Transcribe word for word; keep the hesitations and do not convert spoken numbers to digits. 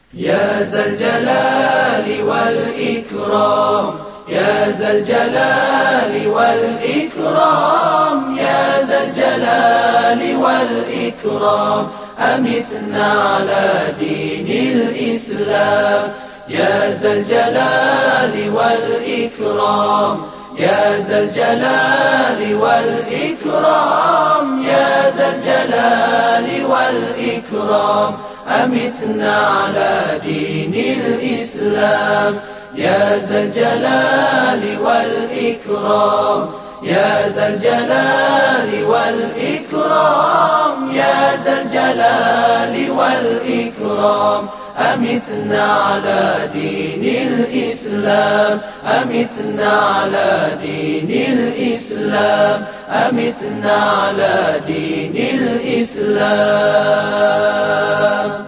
يا ذا الجلال والإكرام، يا ذا الجلال والإكرام، يا ذا الجلال والإكرام، أمتنا على دين الإسلام. يا ذا الجلال والإكرام، يا ذا الجلال والإكرام، يا ذا الجلال والإكرام، أمتنا على دين الإسلام. يا ذا الجلال والإكرام، يا ذا الجلال والإكرام، يا ذا الجلال والإكرام، أمتنا على دين الإسلام. أمتنا على دين الإسلام، أمتنا على دين الإسلام.